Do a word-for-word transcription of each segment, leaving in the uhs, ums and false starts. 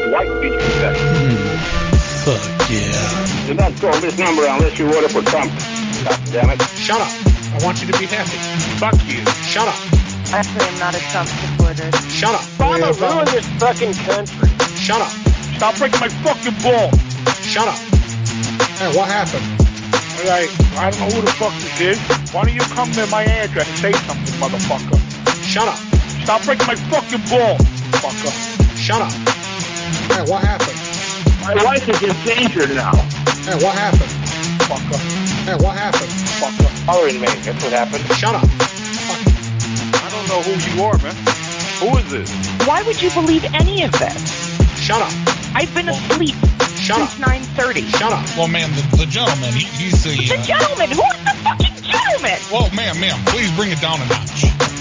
white get you infected. Mm. Fuck yeah. Do not call this number unless you order for Trump. God damn it. Shut up. I want you to be happy. Fuck you. Shut up. Actually, I'm not a Trump supporter. Shut up. Obama ruined this fucking country. Shut up. Stop breaking my fucking ball. Shut up. Hey, what happened? Alright, I don't know who the fuck this is. Why don't you come to my address and say something, motherfucker? Shut up. Stop breaking my fucking ball, fucker. Shut up. Hey, what happened? My wife is in danger now. Hey, what happened? Fucker. Hey, what happened? Fucker. Following me, that's what happened. Shut up. Fuck. I don't know who you are, man. Who is this? Why would you believe any of this? Shut up. I've been asleep Shut since up. nine thirty. Shut up. Well, ma'am, the, the gentleman, he, he's the... The Uh, gentleman! Who is the fucking gentleman? well, ma'am, ma'am, please bring it down a notch.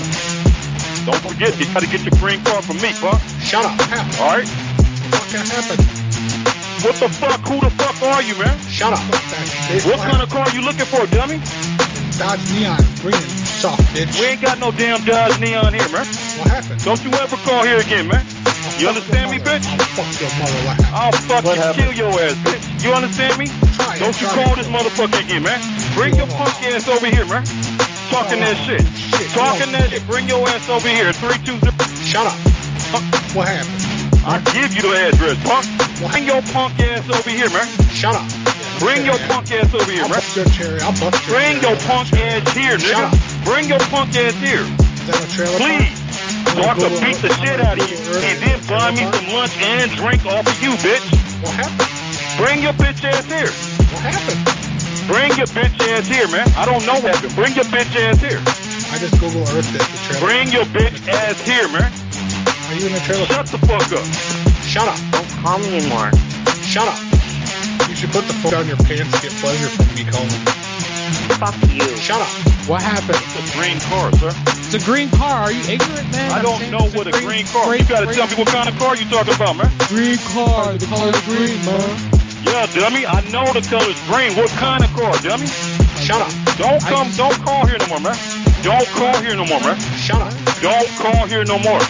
Don't forget, you gotta get your green card from me, fuck. Shut up. What happened? Alright? What fucking happened? What the fuck? Who the fuck are you, man? Shut up. What kind of car you looking for, dummy? Dodge Neon green, soft bitch. We ain't got no damn Dodge Neon here, man. What happened? Don't you ever call here again, man. I'll You fuck understand me, your mother. bitch? I'll fuck your mother. What happened? I'll fucking What happened? kill your ass, bitch. You understand me? Try it, Don't you try call it. this motherfucker again, man. Bring your punk ass over here, man. Talking that shit. Shit. Talking No. that shit. Bring your ass over here. Three, two, zero. Shut up. What happened? I'll give you the address, punk. Bring your punk ass over here, man. Shut up. Bring your punk ass over here, I'll man. bust your cherry. I'll bust your Bring cherry. your punk ass here, Shut nigga. up. Bring your punk ass here. Is that a trailer Please. park? So I can beat the shit out of you. And then buy me some lunch and drink off of you, bitch. What happened? Bring your bitch ass here. What happened? Bring your bitch ass here, man. I don't know what happened. Bring your bitch ass here. I just Google Earth it, the trailer. Bring your bitch ass here, man. Are you in the trailer park? Shut the fuck up. Shut up. Don't call me anymore. Shut up. You should put the phone down your pants to get pleasure from me calling. Fuck you. Shut up. What happened? It's a green car, sir. It's a green car. Are you ignorant, man? I I'm don't saying know it's what a green car is. You gotta tell me what kind of car you talking about, man. Green car. The color green, man. Yeah, dummy. I know the color's green. What kind of car, dummy? Shut up. Don't come. Don't call here no more, man. Don't call here no more, man. Shut up. Don't call here no more.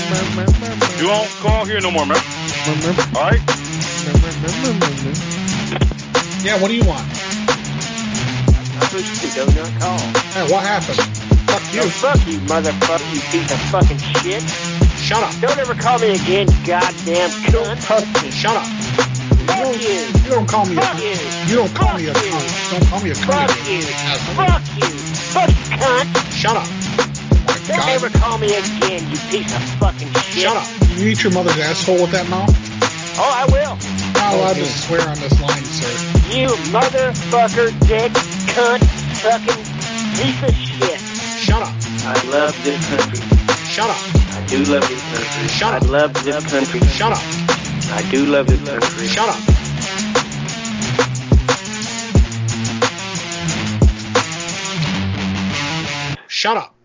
Don't call here no more, man. All right? Yeah, what do you want? I pushed you, do not call. Hey, what happened? Fuck you. No, fuck you, motherfucker, you piece of fucking shit. Shut up. Don't ever call me again, you goddamn cunt. Fuck me. Shut up. Fuck you. You don't call me a Fuck cunt. you. You don't call Fuck me a you. cunt. Don't call me a cunt Fuck again. you. Asshole. Fuck you. Fuck you, cunt. Shut up. Don't God. ever call me again, you piece of fucking shit. Shut up. You eat your mother's asshole with that mouth? Oh, I will. Not allowed to swear on this line, sir. You motherfucker, dick, cunt, sucking piece of shit. Shut up. I love this country. Shut up. I do love this country. Shut I up. love this country. Shut up. I do love this country. Shut up. Shut up.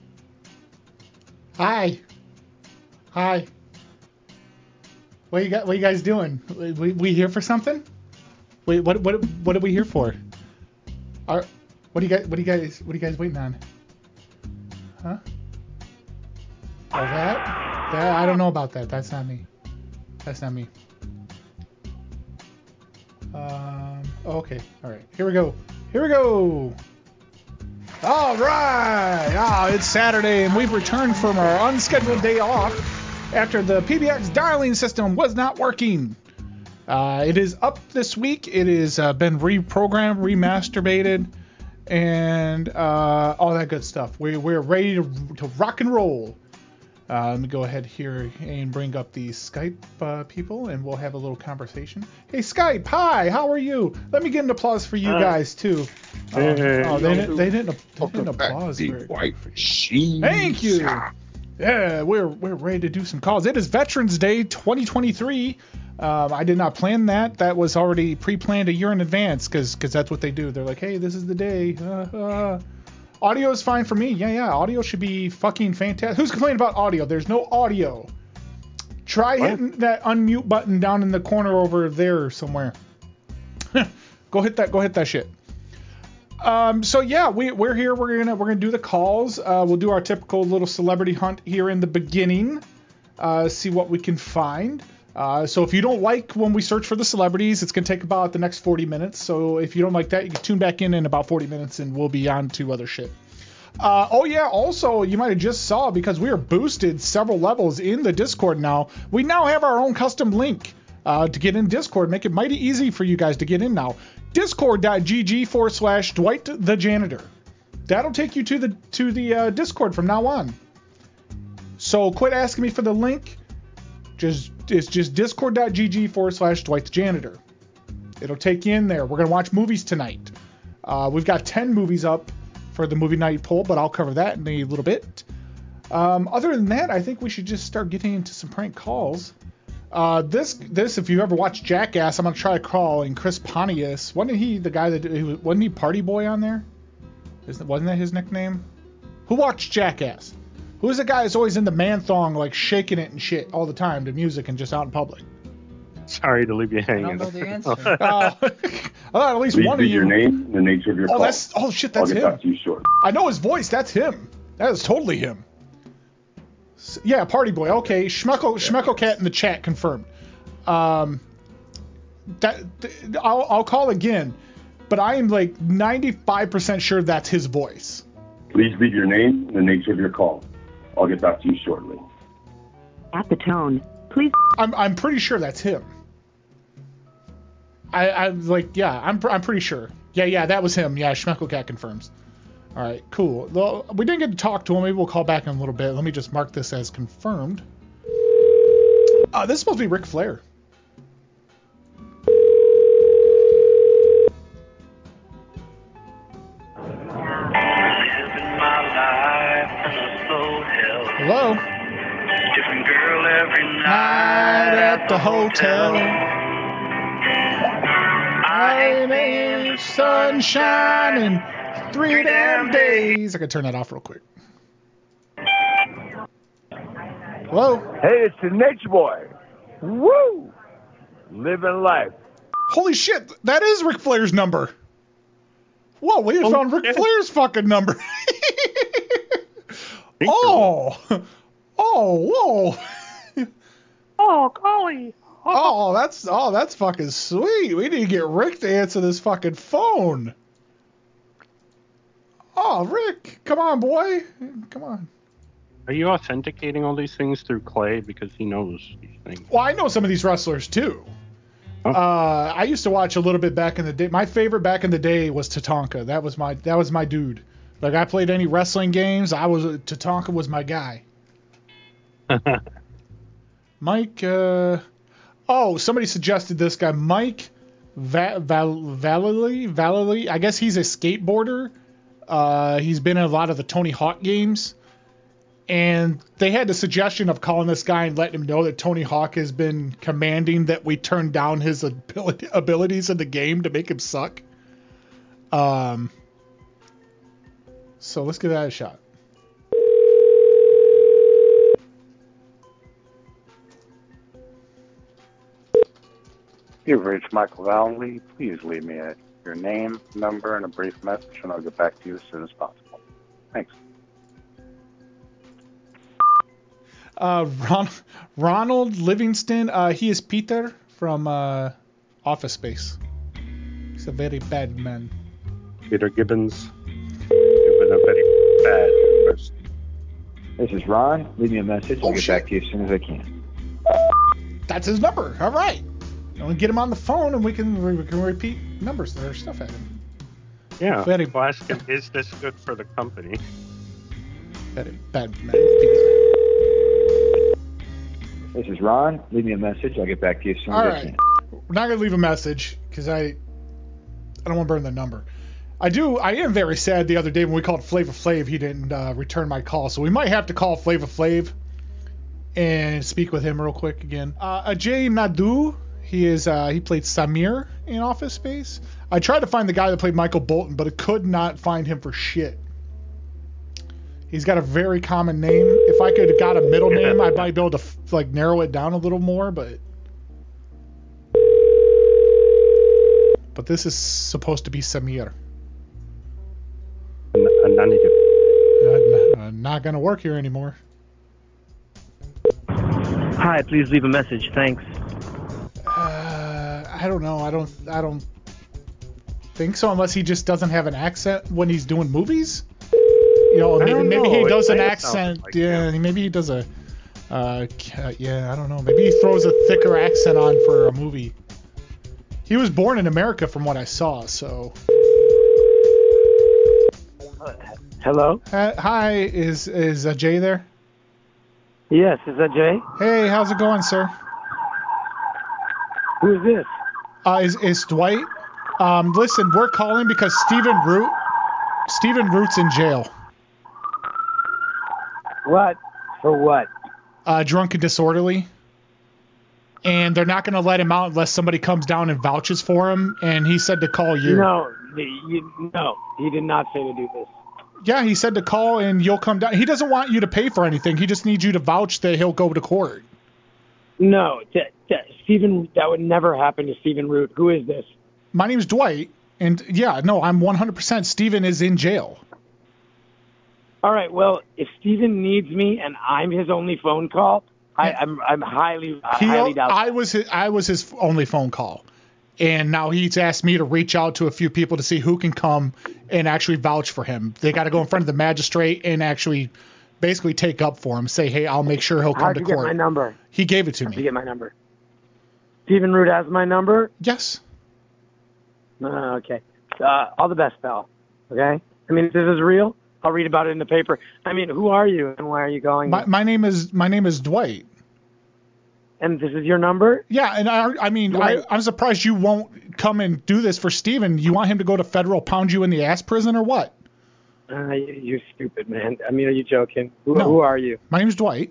Hi. Hi. What you got? What you guys doing? We we here for something? Wait, what what what are we here for? Are what do you guys what do you guys what are you guys waiting on? Huh? Oh, that? That I don't know about that. That's not me. That's not me. Um. Okay. All right. Here we go. Here we go. All right. Ah, it's Saturday, and we've returned from our unscheduled day off after the P B X dialing system was not working. Uh, it is up this week. It has uh, been reprogrammed, remasturbated, and uh, all that good stuff. We, we're ready to, to rock and roll. Uh, let me go ahead here and bring up the Skype uh, people, and we'll have a little conversation. Hey, Skype, hi, how are you? Let me get an applause for you guys, too. Uh, oh, they didn't, they didn't, they didn't applause. The very- white machine. Thank you. Yeah, we're we're ready to do some calls. It is Veterans Day twenty twenty-three. Um, I did not plan that. That was already pre-planned a year in advance because because that's what they do. They're like, hey, this is the day. Uh, uh. Audio is fine for me. Yeah, yeah. Audio should be fucking fantastic. Who's complaining about audio? There's no audio. Try What? hitting that unmute button down in the corner over there somewhere. Go hit that. Go hit that shit. Um, so yeah, we, we're here. We're gonna we're gonna do the calls. Uh, we'll do our typical little celebrity hunt here in the beginning. Uh, see what we can find. Uh, so if you don't like when we search for the celebrities, it's going to take about the next forty minutes. So if you don't like that, you can tune back in in about forty minutes and we'll be on to other shit. Uh, oh yeah, also, you might have just saw, because we are boosted several levels in the Discord now, we now have our own custom link uh, to get in Discord. Make it mighty easy for you guys to get in now. Discord.gg forward slash Dwight the Janitor. That'll take you to the to the uh, Discord from now on. So quit asking me for the link. Just It's just discord.gg forward slash Dwight the Janitor. It'll take you in there. We're going to watch movies tonight. Uh, we've got ten movies up for the movie night poll, but I'll cover that in a little bit. Um, other than that, I think we should just start getting into some prank calls. Uh, this, this, if you ever watched Jackass, I'm going to try calling Chris Pontius. Wasn't he the guy that, who, wasn't he Party Boy on there? Isn't, wasn't that his nickname? Who watched Jackass? Who's the guy that's always in the man thong, like shaking it and shit all the time to music and just out in public? Sorry to leave you I hanging. don't know the answer. Oh, I thought at least Please one of leave you. your name and the nature of your Oh, call. that's oh shit, that's I'll get him. back to you shortly. I know his voice. That's him. That is totally him. S- yeah, Party Boy. Okay, Schmuckle Schmuckle Cat in the chat confirmed. Um, that th- I'll I'll call again, but I am like ninety-five percent sure that's his voice. Please leave your name and the nature of your call. I'll get back to you shortly. At the tone, please. I'm I'm pretty sure that's him. I I'm like yeah, I'm pr- I'm pretty sure. Yeah, yeah, that was him. Yeah, Schmuckle Cat confirms. All right, cool. Well, we didn't get to talk to him. Maybe we'll call back in a little bit. Let me just mark this as confirmed. Uh, this is supposed to be Ric Flair. Hello? Different girl every Night at the hotel. I'm in sunshine in three damn days. I can turn that off real quick. Hello? Hey, it's the Nature Boy. Woo! Living life. Holy shit, that is Ric Flair's number. Whoa, we Oh, found Ric yeah. Flair's fucking number. Oh, oh, whoa. Oh, golly. Oh, that's oh, that's fucking sweet. We need to get Rick to answer this fucking phone. Oh, Rick, come on, boy, come on. Are you authenticating all these things through Clay because he knows these things? Well, I know some of these wrestlers too. Oh. Uh, I used to watch a little bit back in the day. My favorite back in the day was Tatanka. That was my that was my dude. Like, I played any wrestling games, I was Tatanka was my guy. Mike, uh, oh, somebody suggested this guy, Mike Va- Val- Vallely, Vallely. I guess he's a skateboarder. Uh, he's been in a lot of the Tony Hawk games. And they had the suggestion of calling this guy and letting him know that Tony Hawk has been commanding that we turn down his ability- abilities in the game to make him suck. Um, so let's give that a shot. You've reached Michael Valley. Please leave me a, your name, number, and a brief message, and I'll get back to you as soon as possible. Thanks. Uh, Ron, Ronald Livingston, uh, he is Peter from uh, Office Space. He's a very bad man. Peter Gibbons. You've been a very bad person. This is Ron. Leave me a message. I'll Oh, get shit. back to you as soon as I can. That's his number. All right. And we get him on the phone and we can we can repeat numbers that are stuff at him. Yeah. Very- Well, ask him, is this good for the company? Very bad man. Peter. This is Ron. Leave me a message. I'll get back to you as soon All as I right. can. We're not gonna leave a message because I I don't want to burn the number. I do. I am very sad. The other day when we called Flava Flav, he didn't uh, return my call. So we might have to call Flava Flav and speak with him real quick again. Uh, Ajay Nadu, he is uh, he played Samir in Office Space. I tried to find the guy that played Michael Bolton, but I could not find him for shit. He's got a very common name. If I could have got a middle name, I might be able to like narrow it down a little more, but but this is supposed to be Samir. An- Anani- Uh, n- not gonna work here anymore. Hi, please leave a message. Thanks. I don't know. I don't. I don't think so, unless he just doesn't have an accent when he's doing movies. You know, I maybe don't maybe know. he It does an kinda sounds accent. like yeah, maybe he does a. Uh, ca- yeah, I don't know. Maybe he throws a thicker accent on for a movie. He was born in America, from what I saw. So. Hello. Uh, hi, is is uh, Jay there? Yes, is that Jay? Hey, how's it going, sir? Who is this? Uh, is is Dwight? Um, listen, we're calling because Stephen Root, Stephen Root's in jail. What? For what? Uh, drunk and disorderly. And they're not going to let him out unless somebody comes down and vouches for him. And he said to call you. No, the, you, no, he did not say to do this. Yeah, he said to call and you'll come down. He doesn't want you to pay for anything. He just needs you to vouch that he'll go to court. No, t- t- Stephen, that would never happen to Stephen Root. Who is this? My name's Dwight. And yeah, no, I'm one hundred percent. Stephen is in jail. All right, well, if Stephen needs me and I'm his only phone call, I, I'm I'm highly I He, highly doubt. I was his, I was his only phone call, and now he's asked me to reach out to a few people to see who can come and actually vouch for him. They got to go in front of the magistrate and actually, basically take up for him. Say, hey, I'll make sure he'll come How'd to you court. get my number? He gave it to How'd me. you get my number? Stephen Root has my number. Yes. Uh, okay. Uh, all the best, pal. Okay. I mean, if this is real, I'll read about it in the paper. I mean, who are you and why are you going? My, my name is my name is Dwight. And this is your number? Yeah, and I I mean I, I'm surprised you won't come and do this for Steven. You want him to go to federal, pound you in the ass prison, or what? Uh, you- you're stupid, man. I mean, are you joking? Who, No. who are you? My name's Dwight.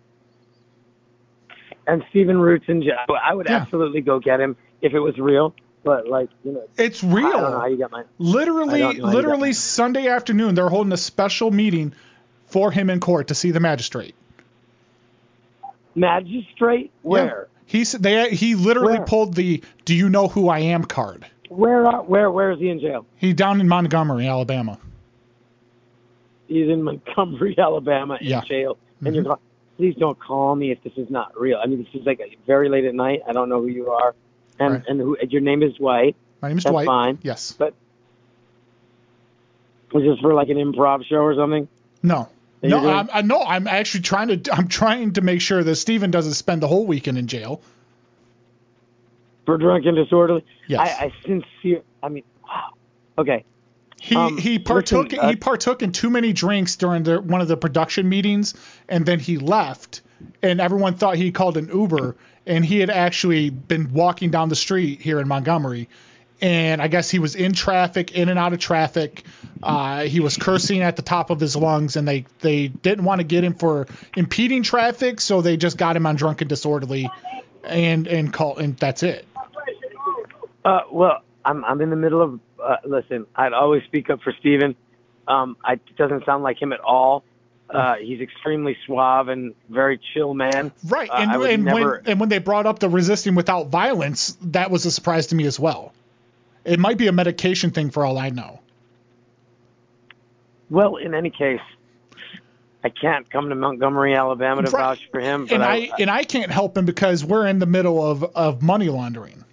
And Stephen Root's in jail. I would Yeah. absolutely go get him if it was real. But like, you know, It's real. I don't know how you got my. I Literally, don't know how you literally got Sunday afternoon, they're holding a special meeting for him in court to see the magistrate. Magistrate? Where? Yeah. He said they he literally Where? pulled the "Do you know who I am" card. Where? Are, where? Where is he in jail? He's down in Montgomery, Alabama. He's in Montgomery, Alabama, in Yeah. jail. And Mhm. you're call- please don't call me if this is not real. I mean, this is like a, very late at night. I don't know who you are, and Right. and who your name is Dwight. My name's That's Dwight. fine. Yes. But was this for like an improv show or something? No. That No, you're doing? I'm, I no, I'm actually trying to I'm trying to make sure that Steven doesn't spend the whole weekend in jail. For drunk and disorderly? Yes. I, I sincere. I mean, wow. Okay. He Um, he partook listen, uh, he partook in too many drinks during the, one of the production meetings, and then he left, and everyone thought he called an Uber, and he had actually been walking down the street here in Montgomery, and I guess he was in traffic, in and out of traffic. Uh, he was cursing at the top of his lungs, and they they didn't want to get him for impeding traffic, so they just got him on drunk and disorderly, and and call and that's it. Uh, well, I'm I'm in the middle of. Uh, listen, I'd always speak up for Steven. Um, I, it doesn't sound like him at all. Uh, he's extremely suave and very chill man. Right, Uh, and I would and never. when and when they brought up the resisting without violence, that was a surprise to me as well. It might be a medication thing for all I know. Well, in any case, I can't come to Montgomery, Alabama to Right. vouch for him. But And I, I and I can't help him because we're in the middle of, of money laundering.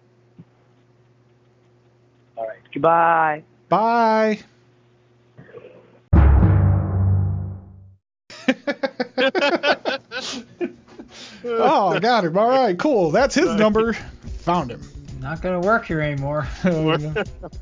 all right. Goodbye. Bye. Oh, I got him. All right, cool. That's his number. Found him. Not gonna work here anymore. I'm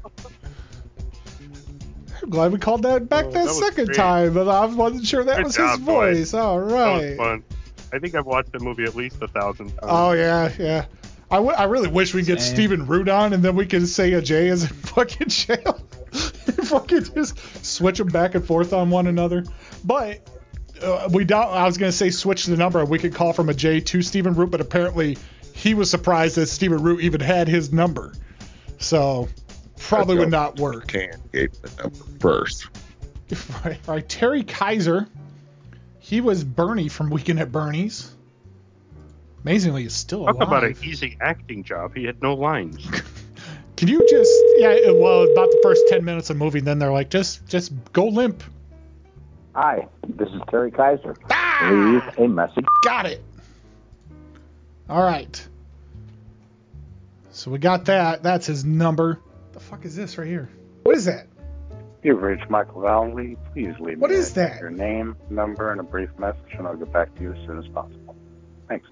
glad we called that back Oh, that, that was second great. time, but I wasn't sure that Good was job, his Dwight. voice. All That was right. fun. I think I've watched the movie at least a thousand times. Oh yeah, yeah. I, w- I really wish we could get Same. Stephen Root on, and then we could say a Jay is in fucking jail. Fucking just switch them back and forth on one another. But uh, we don't. I was gonna say switch the number. We could call from a Jay to Stephen Root, but apparently he was surprised that Stephen Root even had his number. So probably would not work. Can't get the number first. Right, right. Terry Kaiser. He was Bernie from Weekend at Bernie's. Amazingly, he's still alive. Talk about an easy acting job. He had no lines. Can you just, yeah, it- well, about the first ten minutes of movie, then they're like, just just go limp. Hi, this is Terry Kaiser. Ah! Leave a message. Got it. All right. So we got that. That's his number. The fuck is this right here? What is that? You've reached Michael Valley. Please leave What me is that? your name, number, and a brief message, and I'll get back to you as soon as possible. Thanks.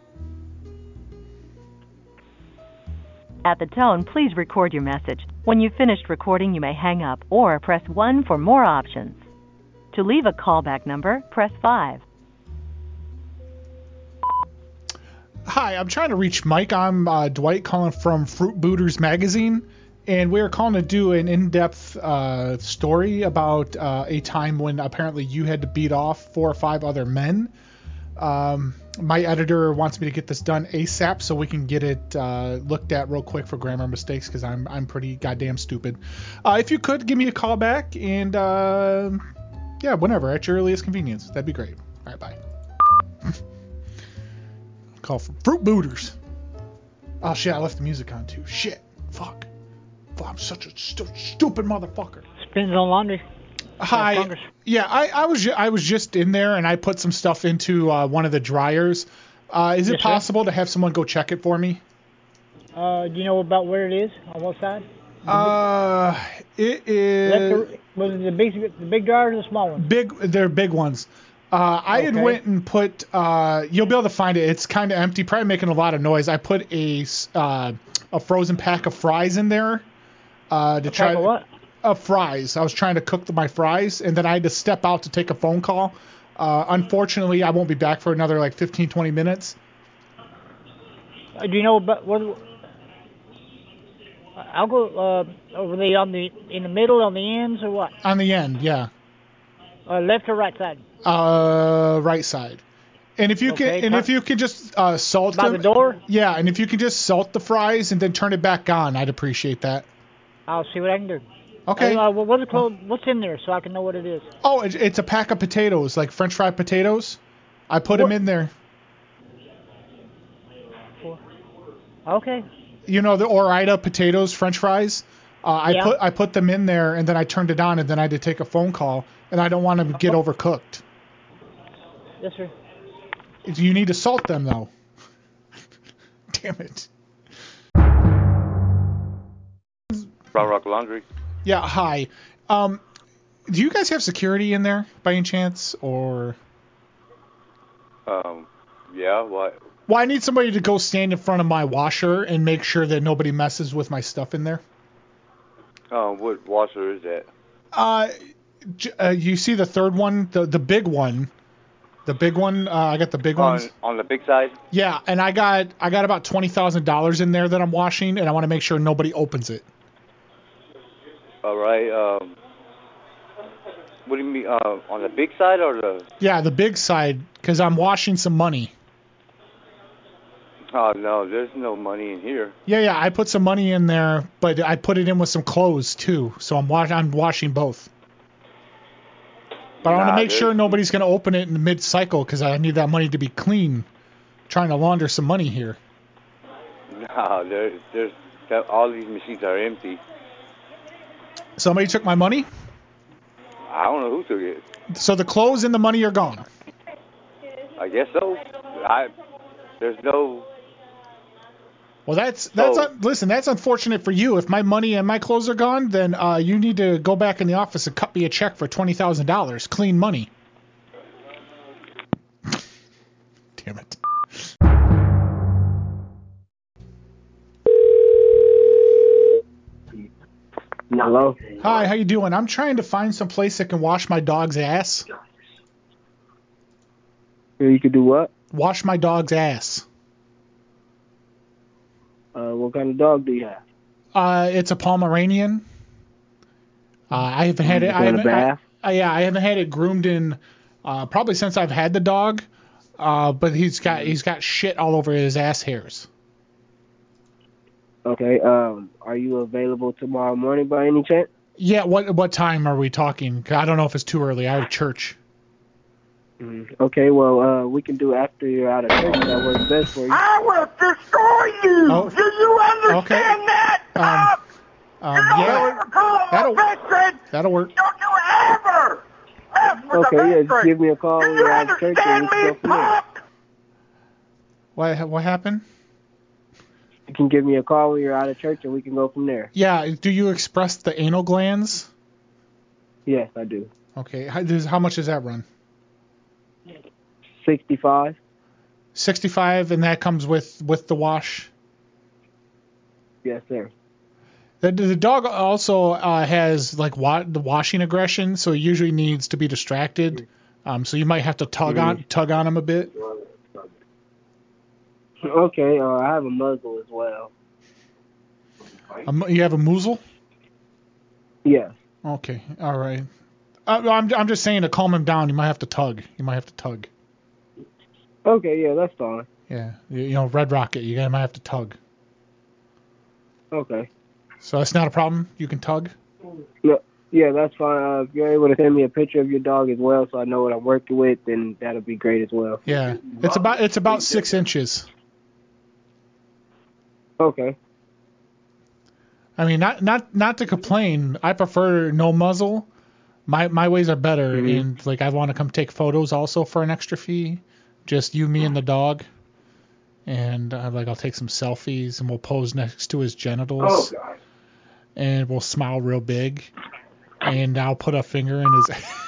At the tone, please record your message. When you've finished recording, you may hang up or press one for more options. To leave a callback number, press five. Hi, I'm trying to reach Mike. I'm uh, Dwight calling from Fruit Booters Magazine, and we're calling to do an in-depth uh, story about uh, a time when apparently you had to beat off four or five other men. Um, my editor wants me to get this done ASAP so we can get it uh, looked at real quick for grammar mistakes because I'm I'm pretty goddamn stupid. Uh, if you could give me a call back and uh, yeah, whenever at your earliest convenience, that'd be great. All right, bye. Call from Fruit Booters. Oh shit, I left the music on too. Shit, fuck. Fuck, I'm such a stu- stupid motherfucker. Spins on laundry. Hi. Yeah, I, I was ju- I was just in there and I put some stuff into uh, one of the dryers. Uh, is it Yes, sir. possible to have someone go check it for me? Uh, do you know about where it is? On what side? Uh, it is Left or, was it the big, the big dryer or the small one? big. They're big ones. Uh, I had Okay. went and put. Uh, you'll be able to find it. It's kind of empty, probably making a lot of noise. I put a s- uh, a frozen pack of fries in there. Uh, to A try pack of what? Of fries. I was trying to cook the, my fries, and then I had to step out to take a phone call. Uh, unfortunately, I won't be back for another like fifteen, twenty minutes. Uh, do you know about what? I'll go. Uh, over the on the in the middle, on the ends, or what? On the end, yeah. Uh, left or right side? Uh, right side. And if you Okay, can, and cut- if you can just uh, salt By them, the door? Yeah, and if you can just salt the fries and then turn it back on, I'd appreciate that. I'll see what I can do. Okay. Uh, well, what's, it called, what's in there so I can know what it is? Oh, it's, it's a pack of potatoes, like French fried potatoes. I put them What- in there. Okay. You know the Ore-Ida potatoes, French fries. Uh, I Yeah. put I put them in there, and then I turned it on, and then I had to take a phone call, and I don't want them to get overcooked. Yes, sir. You need to salt them though. Damn it. Brown Rock Laundry. Yeah. Hi. Um, do you guys have security in there by any chance, or? Um, yeah, what? Well, I need somebody to go stand in front of my washer and make sure that nobody messes with my stuff in there. Um, what washer is that? Uh, j- uh you see the third one, the the big one, the big one. Uh, I got the big On ones. on the big side? Yeah, and I got I got about twenty thousand dollars in there that I'm washing, and I want to make sure nobody opens it. All right. Um, what do you mean? Uh, on the big side or the? Yeah, the big side, because I'm washing some money. Oh no, there's no money in here. Yeah, yeah, I put some money in there, but I put it in with some clothes too, so I'm wash I'm washing both. But I want to Nah, make sure there's- nobody's gonna open it in mid-cycle, because I need that money to be clean. Trying to launder some money here. No, there, there's that, all these machines are empty. Somebody took my money, I don't know who took it. so the clothes and the money are gone. I guess so. I there's no. Well, that's that's So- un- listen. That's unfortunate for you. If my money and my clothes are gone, then uh, you need to go back in the office and cut me a check for twenty thousand dollars, clean money. Damn it. Hello. Hi, how you doing? I'm trying to find some place that can wash my dog's ass. You could do what? Wash my dog's ass. Uh, what kind of dog do you have? Uh, it's a Pomeranian. Uh, I haven't had it. What I kind of haven't. I, bath? I, yeah, I haven't had it groomed in uh, probably since I've had the dog. Uh, but he's got he's got shit all over his ass hairs. Okay. Um, are you available tomorrow morning by any chance? Yeah. What what time are we talking? 'Cause I don't know if it's too early. I have church. Mm, okay. Well, uh, we can do after you're out of church. That works best for you. I will destroy you. Oh. Do you understand Okay. that? Um. Um. you don't Yeah. ever call on That'll my veteran. that'll work. Don't you ever mess with Okay. the Yeah. Just veteran. give me a call when Do you you're out of church, and we understand can go me, from there. Pop? What what happened? you can give me a call when you're out of church, and we can go from there. Yeah. Do you express the anal glands? Yes, I do. Okay. How, does, how much does that run? sixty-five. sixty-five, and that comes with, with the wash? Yes, sir. The, the dog also uh, has like wa- the washing aggression, so he usually needs to be distracted. Um, so you might have to tug Mhm. on tug on him a bit. Okay, uh, I have a muzzle as well. Um, you have a muzzle? Yes. Okay, all right. Uh, I'm I'm just saying to calm him down, you might have to tug. You might have to tug. Okay, yeah, that's fine. Yeah, you, you know, Red Rocket, you might have to tug. Okay. So that's not a problem. You can tug. Yeah, yeah, that's fine. Uh, if you're able to send me a picture of your dog as well, so I know what I'm working with, then that'll be great as well. Yeah, it's about it's about six inches. Okay. I mean, not not not to complain. I prefer no muzzle. My my ways are better, Mhm. and like I want to come take photos also for an extra fee. Just you, me, and the dog. And uh, like I'll take some selfies, and we'll pose next to his genitals. Oh, God. And we'll smile real big. And I'll put a finger in his.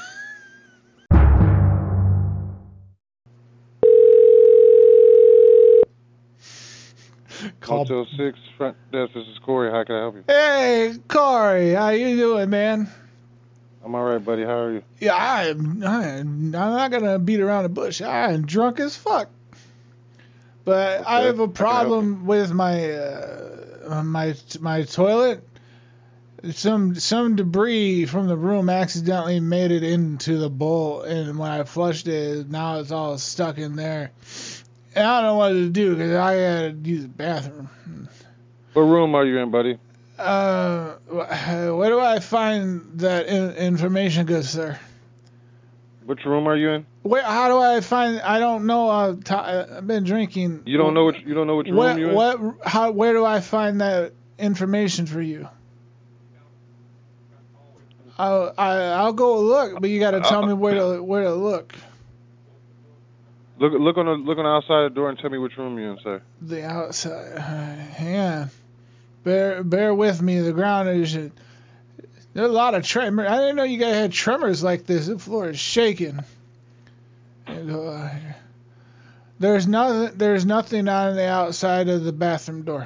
Call. Motel six, front desk, this is Corey. How can I help you? Hey, Corey, how you doing, man? I'm all right, buddy. How are you? Yeah, I'm, I'm not gonna beat around the bush. I'm drunk as fuck. But Okay. I have a How can I help problem with my uh, my my toilet. Some some debris from the room accidentally made it into the bowl, and when I flushed it, now it's all stuck in there. And I don't know what to do because I had to use the bathroom. What room are you in, buddy? Uh, wh- where do I find that in- information, good sir? Which room are you in? Where? How do I find? I don't know. I've, t- I've been drinking. You don't know which you don't know which room What? you're in? What? How? Where do I find that information for you? I'll I, I'll go look, but you got to tell me where to where to look. Look look on the look on the outside of the door and tell me which room you're in, sir. The outside. Hang on. Bear bear with me. The ground is. There's a lot of tremor. I didn't know you guys had tremors like this. The floor is shaking. And go out here. There's nothing. There's nothing on the outside of the bathroom door.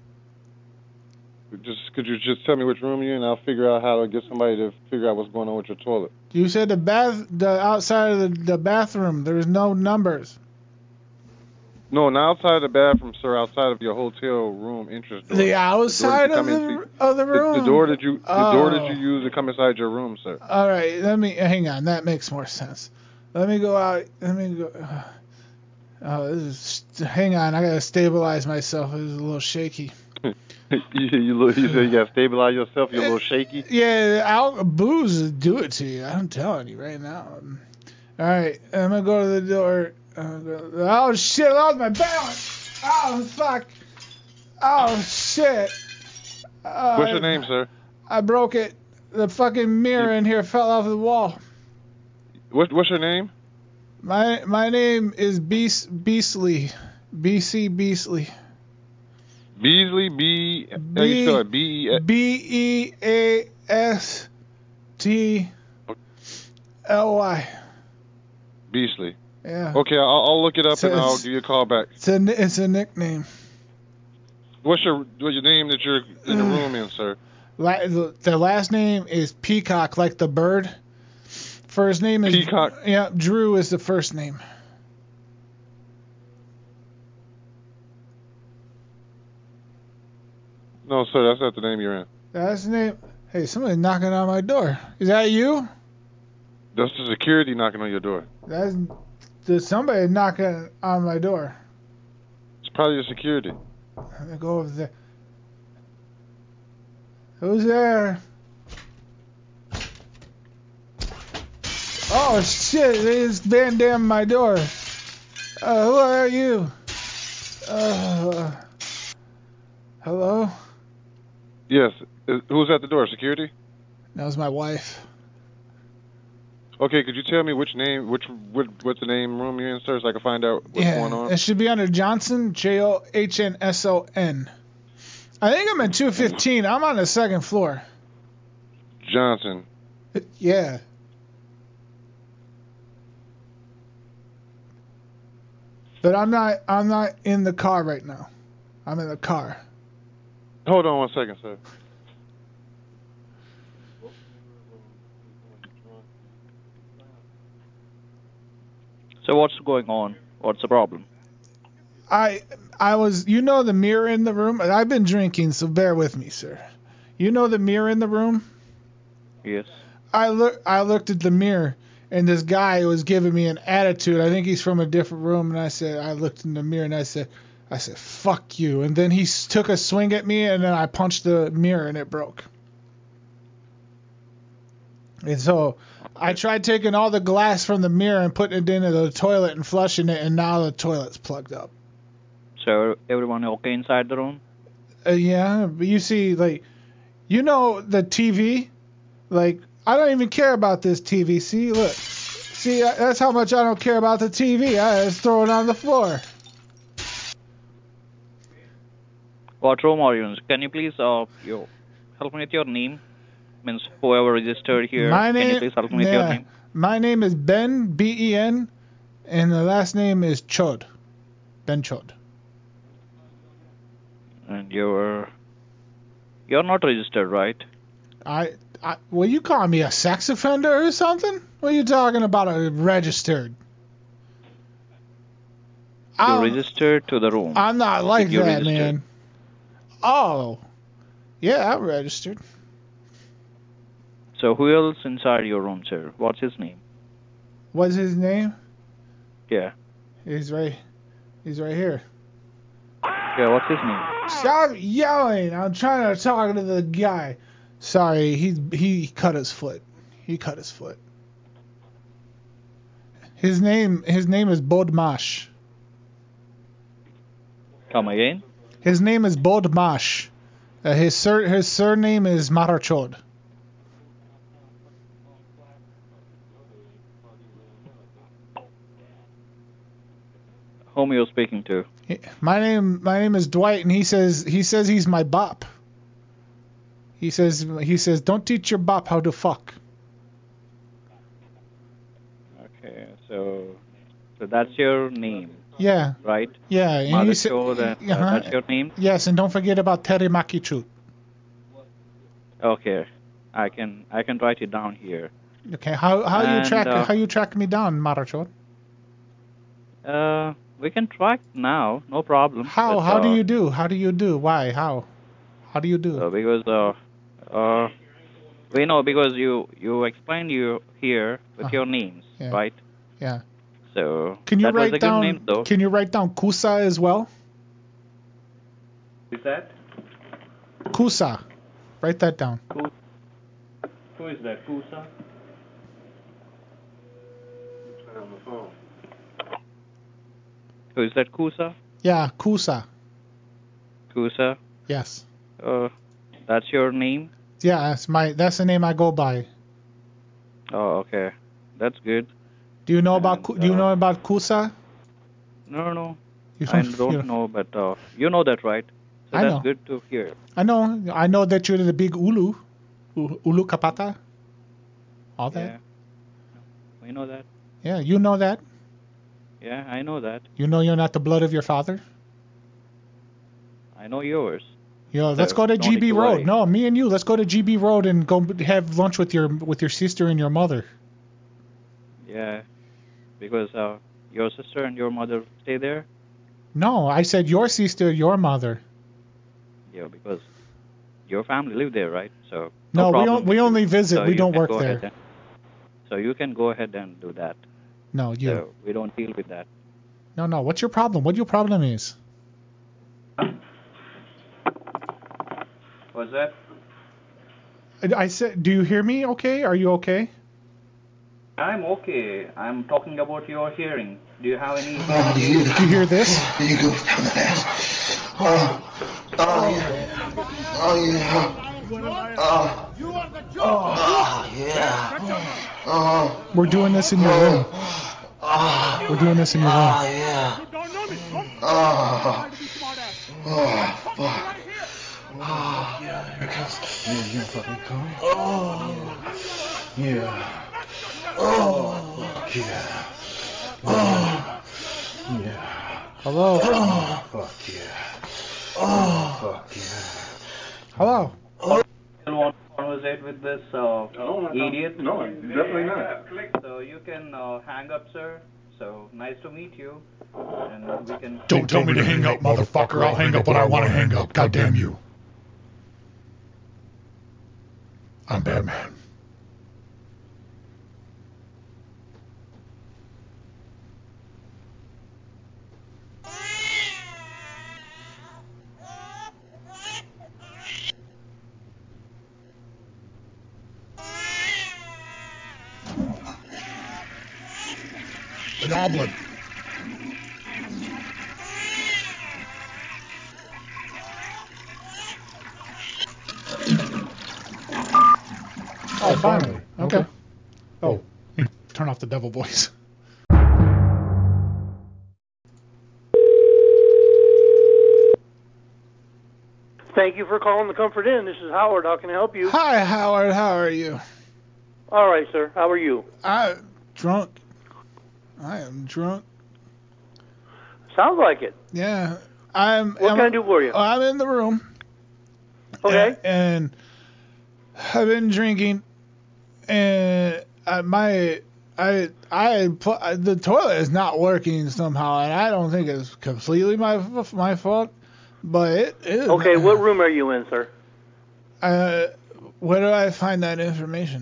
Just could you just tell me which room you're in? I'll figure out how to get somebody to figure out what's going on with your toilet. You said the bath, the outside of the, the bathroom. There's no numbers. No, not outside of the bathroom, sir. Outside of your hotel room entrance door. The outside The door of that you come the into- of the room. The, the door that you the oh. door that you use to come inside your room, sir. All right, let me hang on. That makes more sense. Let me go out. Let me go. Oh, this is. Hang on. I gotta stabilize myself. It was a little shaky. you you, look, you say you gotta stabilize yourself. You're a little shaky. Yeah, al- booze will do it to you. I'm telling you right now. All right, I'm gonna go to the door. I'm gonna go, oh shit! I lost my balance. Oh fuck. Oh shit. Uh, What's your name, sir? I broke it. The fucking mirror in here fell off the wall. What What's your name? My my name is Beast Beastly. B C Beastly. Beasley, B. How you spell it? B E. B E A S T L Y. Beasley. Yeah. Okay, I'll, I'll look it up So and I'll it's- give you a call back. It's a it's a nickname. What's your What's your name that you're in the room in, sir? La- the, the last name is Peacock, like the bird. First name is Peacock. Yeah, Drew is the first name. No, sir, that's not the name you're in. That's the name. Hey, somebody's knocking on my door. Is that you? That's the security knocking on your door. That's there's somebody knocking on my door. It's probably the security. Let me go over there. Who's there? Oh shit! They just Van Damme my door. Uh, who are you? Uh, hello? Yes. Is- Who's at the door? Security? That was my wife. Okay, could you tell me which name, which what, what's the name room you're in, sir, so I can find out what's yeah, going on? It should be under Johnson, J O H N S O N. I think I'm in two fifteen. I'm on the second floor. Johnson. Yeah. But I'm not. I'm not in the car right now. I'm in the car. Hold on one second, sir. So what's going on? What's the problem? I I was. You know the mirror in the room. I've been drinking, so bear with me, sir. You know the mirror in the room. Yes. I look. I looked at the mirror, and this guy was giving me an attitude. I think he's from a different room, and I said, I looked in the mirror, and I said, I said, fuck you. And then he s- took a swing at me, and then I punched the mirror, and it broke. And so I tried taking all the glass from the mirror and putting it into the toilet and flushing it, and now the toilet's plugged up. So everyone okay inside the room? Uh, yeah, but you see, like, you know the T V? Like, I don't even care about this T V. See, look. See, uh, that's how much I don't care about the T V. I just throw it on the floor. What room are you in? Can you please uh you help me with your name? Means whoever registered here. My Can you name, please help me with yeah, your name? my name is Ben, B E N, and the last name is Chod. Ben Chod. And you're you're not registered, right? I, I, well, you call me a sex offender or something? What are you talking about, a registered? You I'm, registered to the room. I'm not like Did you that, register? man. Oh, yeah, I'm registered. So who else inside your room, sir? What's his name? What's his name? Yeah. He's right, he's right here. Yeah, what's his name? Stop yelling! I'm trying to talk to the guy. Sorry, he he cut his foot. He cut his foot. His name his name is Bodmash. Come again? His name is Bodmash. Uh, his sur his surname is Marachod. Whom you're speaking to? My name my name is Dwight, and he says he says he's my bop. He says he says don't teach your bop how to fuck. Okay, so so that's your name. Yeah. Right? Yeah. And Mother he said, Chod, and, uh, uh-huh. that's your name? Yes, and don't forget about Terimaki Chut. Okay. I can I can write it down here. Okay. How how you And, track uh, how you track me down, Marachod? Uh, we can track now, no problem. How But, how do uh, you do? How do you do? Why? How? How do you do? Uh, because uh, uh, we know because you you explained you here with Uh-huh. your names, Yeah. right? Yeah. So Can you that was write a down? good name, though. Can you write down Kusa as well? Is that? Kusa. Write that down. Who, who is that? Kusa? On the phone. Who is that? Kusa? Yeah, Kusa. Kusa? Yes. Uh, that's your name? Yeah, that's my that's the name I go by. Oh, okay. That's good. Do you know about And, Ku- Do you uh, know about Kusa? No, no. You I don't- don't you- know, but uh, you know that, right? So I that's know. good to hear. I know. I know that you're the big Ulu. U- Ulu Kapata. All that. Yeah. We know that. Yeah, you know that. Yeah, I know that. You know you're not the blood of your father. I know yours. Yo, let's So, go to don't G B need to Road. worry. No, me and you. Let's go to G B Road and go b- have lunch with your with your sister and your mother. Yeah, because uh, your sister and your mother stay there. No, I said your sister, your mother. Yeah, because your family live there, right? So No, no we problem don't. We with you. only visit. So we you don't can work go there. ahead and- so you can go ahead and do that. No, you. So we don't deal with that. No, no. What's your problem? What your problem is? What's that? I I said, do you hear me? Okay. Are you okay? I'm okay. I'm talking about your hearing. Do you have any? Do you hear this? You go down that ass. Oh, oh yeah. Oh yeah. Oh, oh yeah. Oh. We're doing this in your room. Oh. We're doing this in your room. Oh, yeah. Oh. Oh, fuck. Oh, yeah, here it comes. Yeah, you gonna fucking come? Oh. Yeah. Oh. Fuck yeah. Oh. Yeah. Hello? Oh. Fuck yeah. Oh. Fuck yeah. Hello? You want to conversate with this uh, idiot? No, definitely not. So you can uh, hang up, sir. So nice to meet you. And we can. Don't tell me to hang up, motherfucker. I'll hang up when I want to hang up. God damn you. I'm Batman. The goblin. Oh, finally. Okay. Oh, turn off the devil voice. Thank you for calling the Comfort Inn. This is Howard. How can I help you? Hi, Howard. How are you? All right, sir. How are you? I'm drunk. I am drunk. Sounds like it. Yeah. I'm. What I'm, can I do for you? I'm in the room. Okay. And, and I've been drinking, and I, my I I pl- the toilet is not working somehow, and I don't think it's completely my my fault, but it is. Okay. What room are you in, sir? Uh, where do I find that information?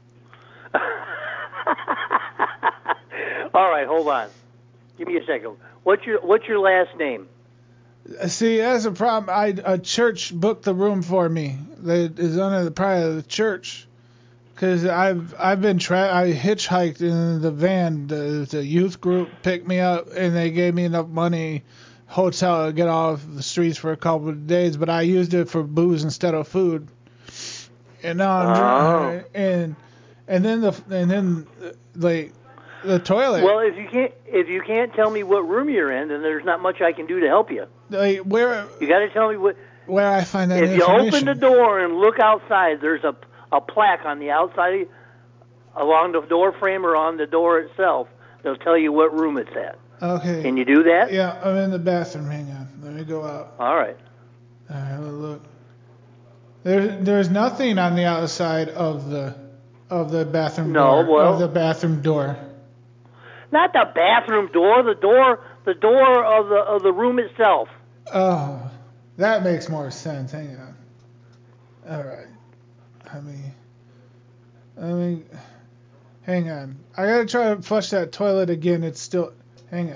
All right. Hold on. Give me a second. What's your What's your last name? See, that's a problem. I a church booked the room for me. That is under the pride of the church. Cause I've I've been tra- I hitchhiked in the van. The, the youth group picked me up and they gave me enough money, hotel to get off the streets for a couple of days. But I used it for booze instead of food. And now I'm Oh. drunk. And and then the and then like the toilet. Well, if you can't if you can't tell me what room you're in, then there's not much I can do to help you. Like where You got to tell me what. where I find that If you information. open the door and look outside, there's a a plaque on the outside, along the door frame or on the door itself. They'll tell you what room it's at. Okay. Can you do that? Yeah, I'm in the bathroom. Hang on. Let me go out. All right. All right, have a look. There, there's nothing on the outside of the of the bathroom No, door. well- of the bathroom door. Not the bathroom door. The door. The door of the of the room itself. Oh, that makes more sense. Hang on. All right. I mean, I mean, hang on. I gotta try to flush that toilet again. It's still. Hang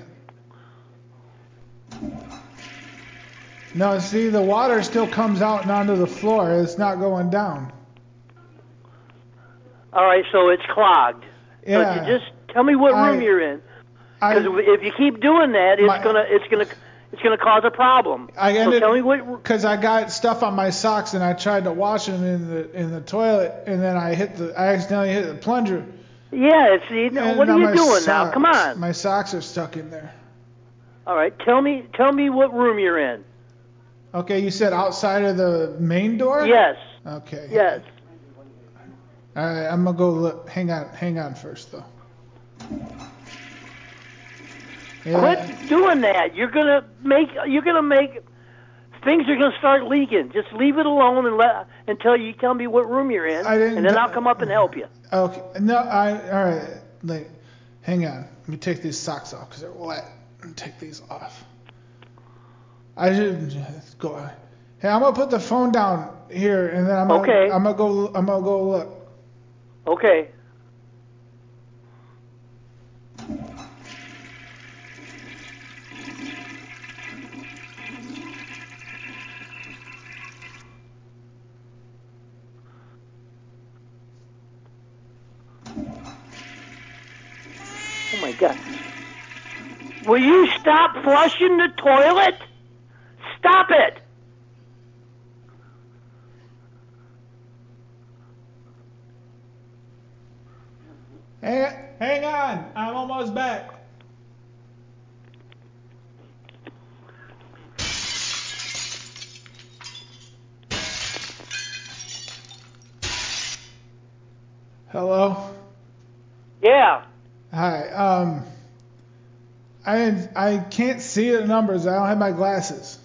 on. No, see, the water still comes out and onto the floor. It's not going down. All right. So it's clogged. Yeah. So you just tell me what room I- you're in. I- Because if you keep doing that, it's My- gonna it's gonna it's gonna cause a problem. I so ended tell me what. because I got stuff on my socks and I tried to wash them in the in the toilet and then I hit the I accidentally hit the plunger. Yeah. See. No, And what are now you my doing now? socks- Come on. My socks are stuck in there. All right. Tell me tell me what room you're in. Okay, you said outside of the main door? Yes. Okay. Yes. All right, I'm gonna go look. Hang on, hang on first though. Yeah. Quit doing that. You're gonna make. You're gonna make. Things are gonna start leaking. Just leave it alone and let until you tell me what room you're in, I didn't and then do- I'll come up and help you. Okay. No, I. All right. Like, hang on. Let me take these socks off because they're wet. And take these off. I should just go. Hey, I'm gonna put the phone down here, and then I'm gonna. Okay. I'm gonna go. I'm gonna go look. Okay. Oh my God. Will you stop flushing the toilet? Stop it. Hang, hang on. I'm almost back. Hello? Yeah. Hi. Um, I I can't see the numbers. I don't have my glasses.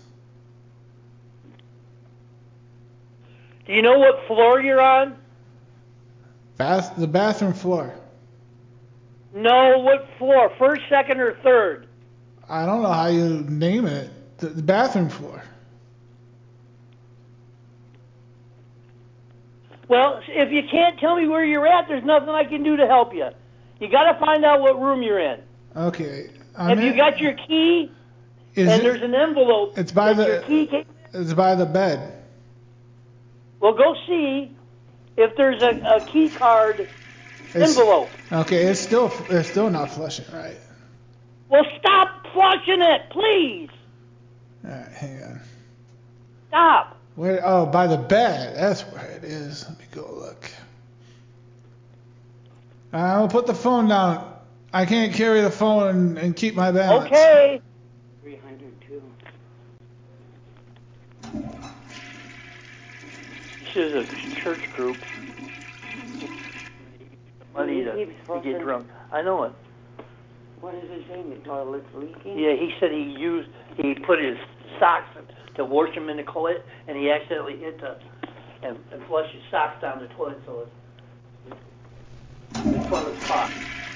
Do you know what floor you're on? Bath, the bathroom floor. No, what floor? First, second, or third? I don't know how you name it. The, the bathroom floor. Well, if you can't tell me where you're at, there's nothing I can do to help you. You got to find out what room you're in. Okay. I'm Have in, you got your key? Is and it, there's an envelope. It's by that your the. key came, It's by the bed. well, go see if there's a, a key card It's, envelope. Okay, it's still it's still not flushing, right? Well, stop flushing it, please. All right, hang on. Stop. Where? Oh, by the bed. That's where it is. Let me go look. I'll put the phone down. I can't carry the phone and, and keep my balance. Okay. three hundred two. This is a church group. Money to, to get drunk. I know it. What is he saying? The toilet's leaking? Yeah, he said he used, he put his socks to wash them in the toilet, and he accidentally hit the, and, and flushed his socks down the toilet, so it's, the toilet's hot.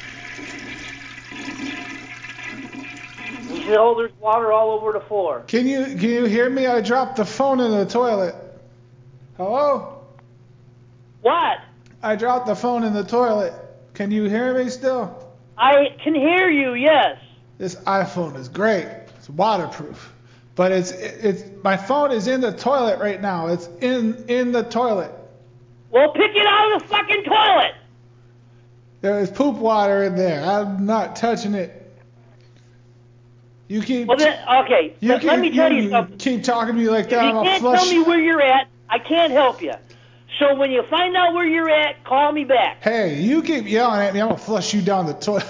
He said, oh, there's water all over the floor. Can you can you hear me? I dropped the phone in the toilet. Hello? What? I dropped the phone in the toilet. Can you hear me still? I can hear you, yes. This iPhone is great. It's waterproof. But it's it's my phone is in the toilet right now. It's in in the toilet. Well, pick it out of the fucking toilet. There is poop water in there. I'm not touching it. You keep Well, then, okay, you let, keep, let me tell you, you something. keep talking to me like If that. you I'm a can't flush. tell me where you're at, I can't help you. So when you find out where you're at, call me back. Hey, you keep yelling at me. I'm gonna flush you down the toilet.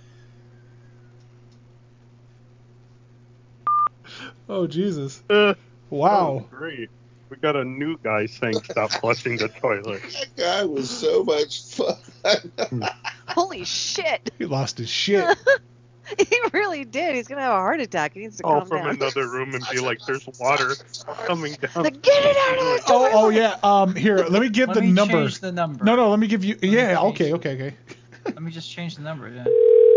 Oh Jesus! Uh, wow. Oh, great. We got a new guy saying stop flushing the toilet. That guy was so much fun. Holy shit. He lost his shit. He really did. He's gonna have a heart attack. He needs to Oh, calm from down. another room and be like, "There's water coming down." Like, get it out of the Oh, toilet. oh yeah. Um, here, let me give Let the me number. change the number. No, no, let me give you. Let me yeah, change okay, the- okay, okay. Let me just change the number. Yeah.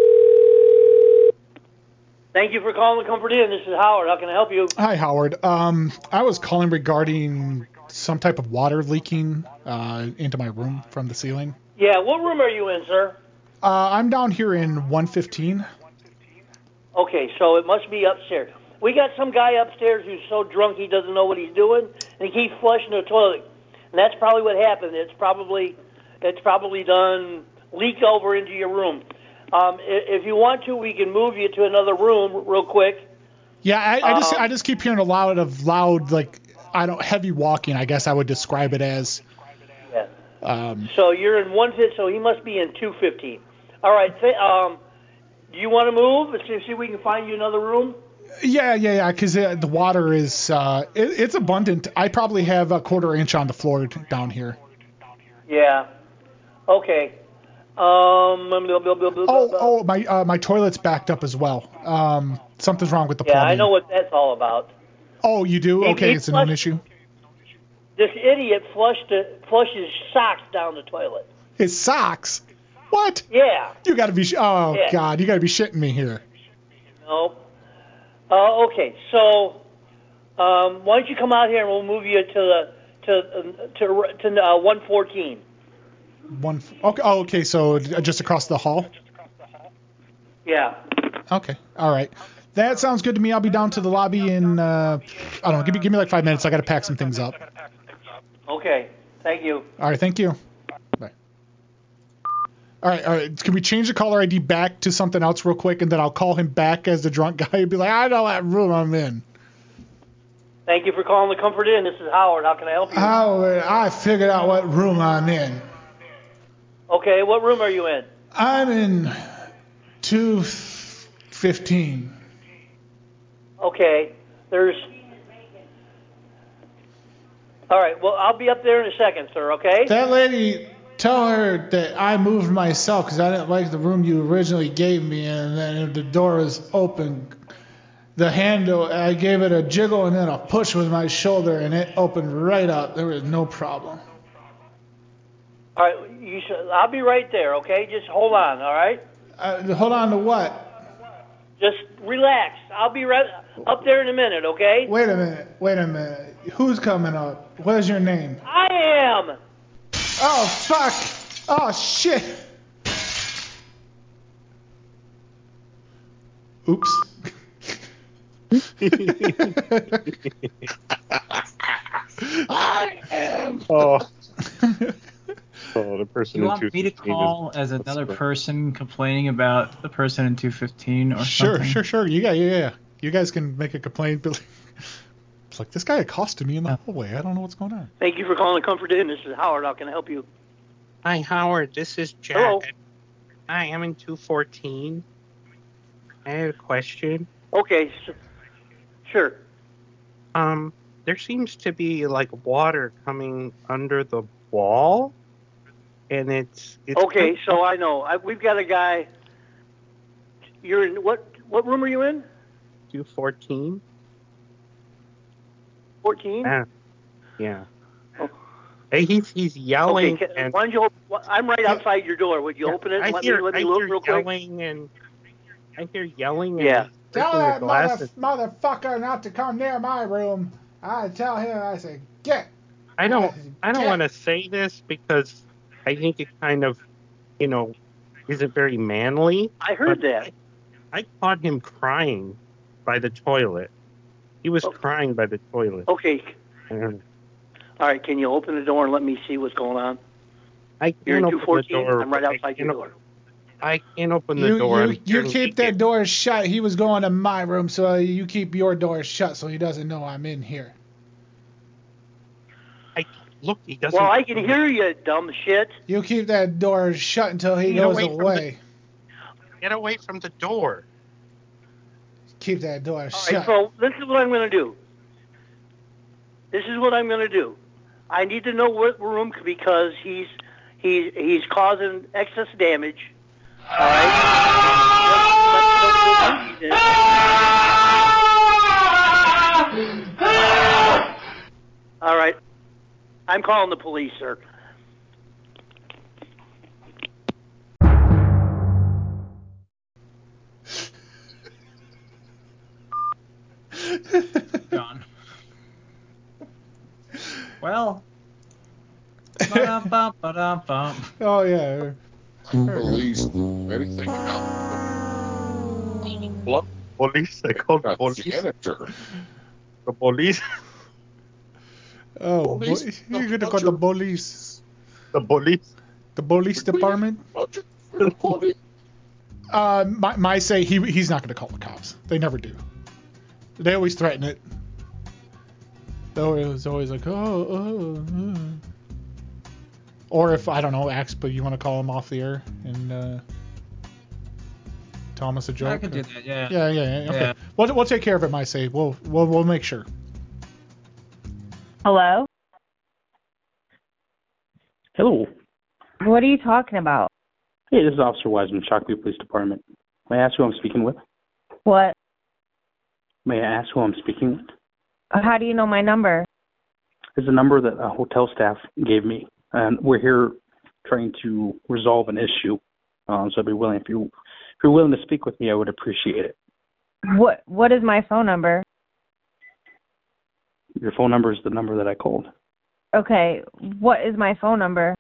Thank you for calling the Comfort Inn. This is Howard. How can I help you? Hi, Howard. Um, I was calling regarding some type of water leaking uh, into my room from the ceiling. Yeah, what room are you in, sir? Uh, I'm down here in one fifteen. Okay, so it must be upstairs. We got some guy upstairs who's so drunk he doesn't know what he's doing, and he keeps flushing the toilet. And that's probably what happened. It's probably it's probably done leak over into your room. Um, i- if you want to, we can move you to another room real quick. Yeah, I, I just Um, I just keep hearing a lot of loud like I don't heavy walking. I guess I would describe it as. Yeah. Um, So you're in one fifteen, so he must be in two fifteen. All right. Th- um, do you want to move? Let's see see if we can find you another room. yeah, yeah, yeah. Because uh, the water is uh, it, it's abundant. I probably have a quarter inch on the floor t- down here. Yeah. Okay. Um. blah, blah, blah, blah, blah, Oh, blah. oh, my uh, my toilet's backed up as well. Um, something's wrong with the Yeah, plumbing. I know what that's all about. Oh, you do? He- Okay, he it's a known flushed- issue. This idiot flushed the, flushed his socks down the toilet. His socks? What? Yeah. You gotta be. Sh- oh Yeah. God, you gotta be shitting me here. No. Uh, okay, so um, why don't you come out here and we'll move you to the to uh, to to uh, one fourteen. One. f- Okay. Oh, okay. So uh, just across the hall. Yeah. Okay. All right. That sounds good to me. I'll be down to the lobby in. Uh, I don't know. Give me give me like five minutes. I gotta pack some things up. Okay. Thank you. All right. Thank you. Bye. All right. All right. Can we change the caller I D back to something else real quick, and then I'll call him back as the drunk guy and be like, I know that room I'm in. Thank you for calling the Comfort Inn. This is Howard. How can I help you? Howard, I figured out what room I'm in. Okay, what room are you in? I'm in two fifteen. Okay. There's. All right. Well, I'll be up there in a second, sir. Okay. That lady, tell her that I moved myself because I didn't like the room you originally gave me, and then the door was open. The handle, I gave it a jiggle and then a push with my shoulder, and it opened right up. There was no problem. All right. You should. I'll be right there. Okay. Just hold on. All right. Uh, hold on to what? Just relax. I'll be right up there in a minute. Okay. Wait a minute. Wait a minute. Who's coming up? What is your name? I am. Oh, fuck. Oh, shit. Oops. I am. Oh. Oh, the person You in want me to call as another that's person complaining about the person in two fifteen or Sure, something? sure, sure. You got, yeah, yeah. You guys can make a complaint. But it's like this guy accosted me in the hallway. I don't know what's going on. Thank you for calling Comfort Inn. This is Howard. How can I help you? Hi, Howard. This is Jack. Hello. Hi, I'm in two fourteen. I have a question. Okay. s- Sure. Um, there seems to be like water coming under the wall, and it's it's Okay. So I know. I, we've got a guy. You're in what? What room are you in? two fourteen. fourteen. Yeah. Yeah. Hey, he's he's yelling. Okay. Can, and why don't you? Op- I'm right outside your door. Would you Yeah, open it? I And let hear me let me I look hear real quick. yelling and I hear yelling and Yeah. he's Tell breaking the that mother, glasses. motherfucker not to come near my room. I tell him, I say, get. I don't I don't Get. want to say this because I think it kind of, you know, isn't very manly. I heard but that. I, I caught him crying by the toilet. He was crying by the toilet. Okay. And All right. Can you open the door and let me see what's going on? I You're in can't two open the fourteen. door. I'm right I outside your can't door. I can't open the You, door. you, I'm you hearing keep that door shut. He was going to my room, so you keep your door shut so he doesn't know I'm in here. I look. He doesn't. Well, I can hear you, dumb shit. You keep that door shut until he Get goes away from the- away. Get away from the door. Keep that door All shut. right. So this is what I'm going to do. This is what I'm going to do. I need to know what room because he's he's he's causing excess damage. All right. All right. I'm calling the police, sir. Gone. Well. Ba-dum-bum, ba-dum-bum. Oh, yeah. Police, anything else? What? Police? I called the police. Janitor. The police? Oh, Police? boy, you're going to call the police. The police? The police department? Uh, my, my say he he's not going to call the cops. They never do. They always threaten it. They always always like, oh, oh, oh. Or if, I don't know, Axe, but you want to call him off the air and uh, tell him it's a joke? I could do that, yeah. Yeah, yeah, yeah. Okay. Yeah. We'll, we'll take care of it, my say. We'll, we'll, we'll make sure. Hello? Hello. What are you talking about? Hey, this is Officer Wiseman, Shakopee Police Department. May I ask who I'm speaking with? What? May I ask who I'm speaking with? How do you know my number? It's a number that a hotel staff gave me, and we're here trying to resolve an issue. Um, so I'd be willing, if you if you're willing to speak with me, I would appreciate it. What What is my phone number? Your phone number is the number that I called. Okay, what is my phone number?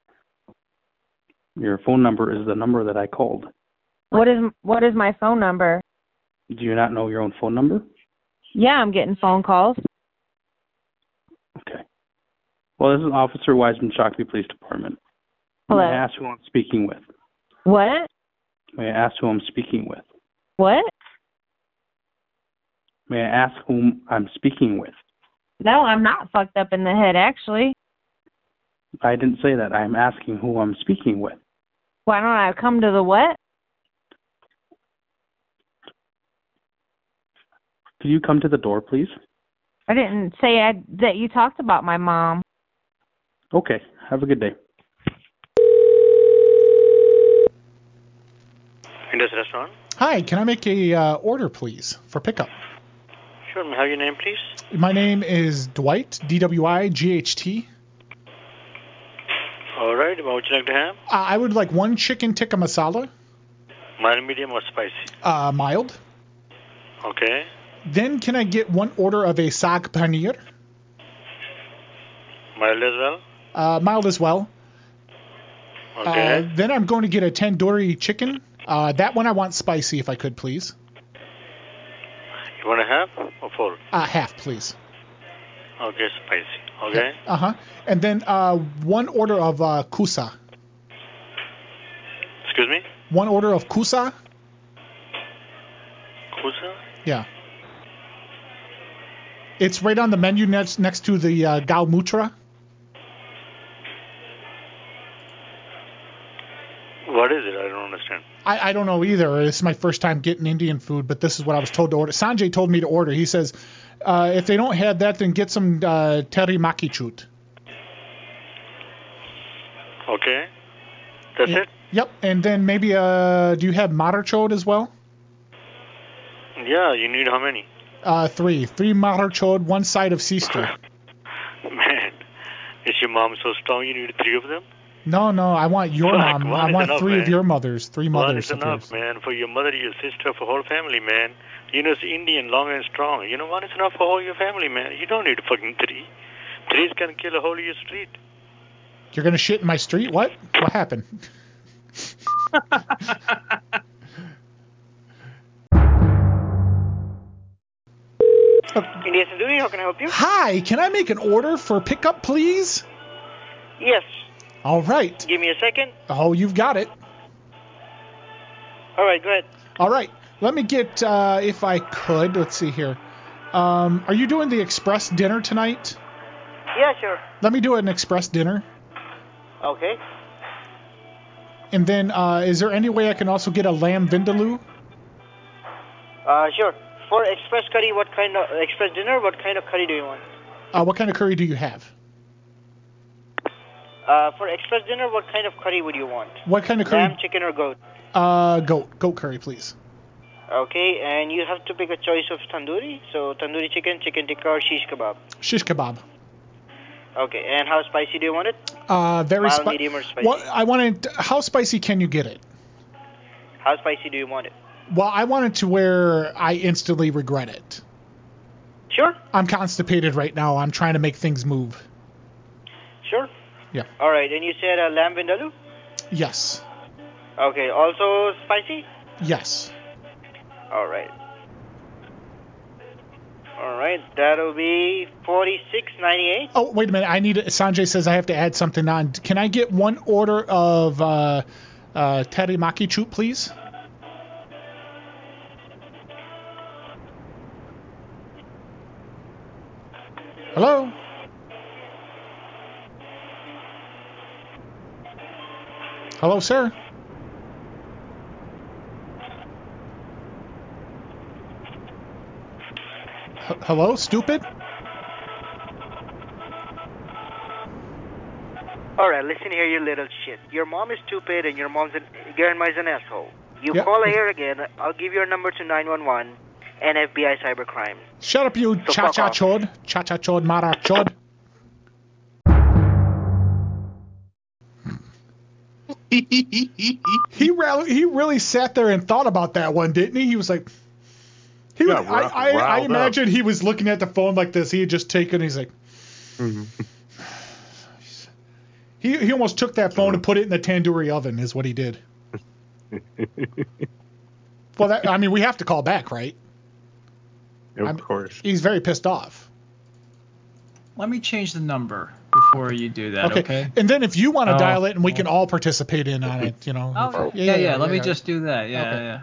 Your phone number is the number that I called. What is What is my phone number? Do you not know your own phone number? Yeah, I'm getting phone calls. Okay. Well, this is Officer Wiseman, Shakopee Police Department. Hello? May I ask who I'm speaking with? What? May I ask who I'm speaking with? What? May I ask whom I'm speaking with? No, I'm not fucked up in the head, actually. I didn't say that. I'm asking who I'm speaking with. Why don't I come to the what? Could you come to the door, please? I didn't say I, that you talked about my mom. Okay. Have a good day. Indus Restaurant. Hi, can I make a uh, order, please, for pickup? Sure. May I have your name, please? My name is Dwight, D W I G H T. All right. What would you like to have? Uh, I would like one chicken tikka masala, Mild, medium, or spicy? uh, mild. Okay. Then can I get one order of a saag paneer, Mild as well? uh, mild as well. Okay. Uh, then I'm going to get a tandoori chicken. Uh, that one I want spicy, if I could, please. You want a half or full? Uh, half, please. Okay, spicy. Okay. Uh huh. And then uh, one order of uh, kusa. Excuse me? One order of kusa. Kusa? Yeah. It's right on the menu next next to the uh, Gal Mutra. What is it? I don't understand. I, I don't know either. This is my first time getting Indian food, but this is what I was told to order. Sanjay told me to order. He says, uh, if they don't have that, then get some uh, teriyaki chut. Okay. That's And- it? Yep. And then maybe, uh, do you have matar chod as well? Yeah, you need how many? Uh, three. Three matar chod, one side of sister. Man, is your mom so strong you need three of them? No, no, I want your Fuck, mom. one I is want enough, three man. of your mothers. Three One mothers is of enough, yours. man. For your mother, your sister, for whole family, man. You know, it's Indian, long and strong. You know, one is enough for whole your family, man. You don't need fucking three. Three is gonna kill a whole your street. You're gonna shit in my street? What? What happened? Indian Tandoori, how can I help you? Hi, can I make an order for pickup, please? Yes. All right. Give me a second. Oh, you've got it. All right, go ahead. All right. Let me get, uh, if I could, let's see here. Um, are you doing the express dinner tonight? Yeah, sure. Let me do an express dinner. Okay. And then, uh, is there any way I can also get a lamb vindaloo? Uh, sure. For express curry, what kind of express dinner? What kind of curry do you want? Uh, what kind of curry do you have? Uh, for express dinner, what kind of curry would you want? What kind of curry? Lamb, chicken, or goat? Uh, goat. Goat curry, please. Okay, and you have to pick a choice of tandoori. So tandoori chicken, chicken tikka, or shish kebab. Shish kebab. Okay, and how spicy do you want it? Uh, very Mild, spicy. medium, or spicy? Well, I wanted. How spicy can you get it? How spicy do you want it? Well, I want it to where I instantly regret it. Sure. I'm constipated right now. I'm trying to make things move. Sure. Yeah. All right, and you said uh, lamb vindaloo? Yes. Okay, also spicy? Yes. All right. All right, that'll be forty-six ninety-eight. Oh, wait a minute. I need. Sanjay says I have to add something on. Can I get one order of uh, uh, teriyaki chut, please? Hello? Hello, sir? H- hello, stupid? All right, listen here, you little shit. Your mom is stupid and your mom's an, grandma is an asshole. You Yep. call here again, I'll give your number to nine one one and F B I cybercrime. Shut up, you So cha fuck cha off. chod. Cha cha chod, mara chod. he really, he really sat there and thought about that one, didn't he? He was like, he Yeah, was, I, ri- I, I riled up. imagine he was looking at the phone like this. He had just taken. He's like, he he almost took that phone and put it in the tandoori oven. Is what he did. Well, that, I mean, we have to call back, right? Of I'm- course. He's very pissed off. Let me change the number before you do that, okay? And then if you want to Oh, dial it and we can all participate in on it, you know. Oh, yeah, yeah, let me just do that. Yeah, yeah.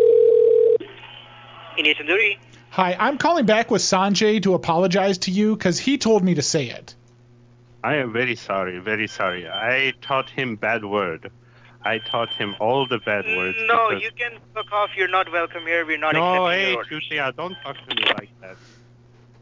Indian Tandoori. Hi, I'm calling back with Sanjay to apologize to you because he told me to say it. I am very sorry, very sorry. I taught him bad word. I taught him all the bad words. No, because- you can fuck off. You're not welcome here. We're not No, accepting hey, your orders. Chutia, don't talk to me like that.